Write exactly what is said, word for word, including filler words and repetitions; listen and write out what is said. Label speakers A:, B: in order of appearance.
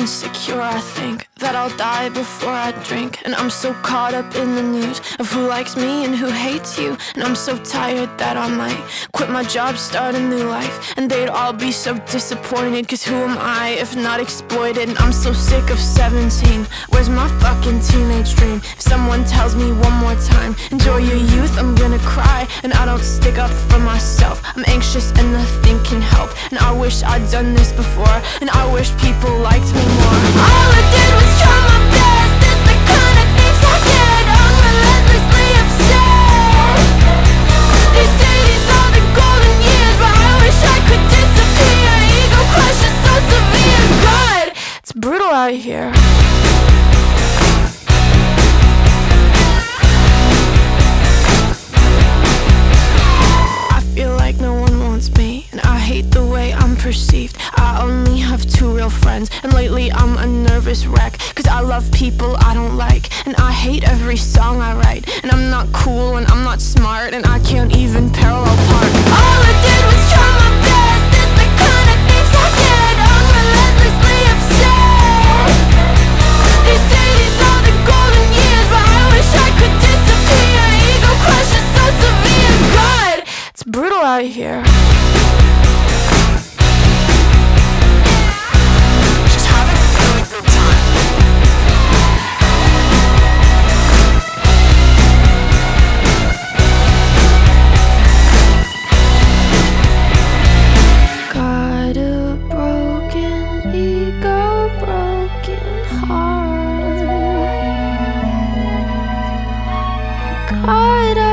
A: insecure, I think that I'll die before I drink. And I'm so caught up in the news of who likes me and who hates you. And I'm so tired that I might quit my job, start a new life. And they'd all be so disappointed, cause who am I if not exploited? And I'm so sick of seventeen, where's my fucking teenage dream? If someone tells me one more time, enjoy your youth, I'm gonna cry. And I don't stick up for myself, I'm anxious and nothing can help. And I wish I'd done this before, and I wish people liked me more. All I did was try my best, it's the kind of things I get. I'm relentlessly upset. They say these are the golden years, but I wish I could disappear. Ego crush is so severe. God, it's brutal out here. Hate the way I'm perceived. I only have two real friends, and lately I'm a nervous wreck, cause I love people I don't like, and I hate every song I write. And I'm not cool and I'm not smart, and I can't even parallel park. All I did was try my best, it's the kind of things I get. I'm relentlessly upset. They say these are the golden years, but I wish I could disappear. Ego crush is so severe. God, it's brutal out here. Caught up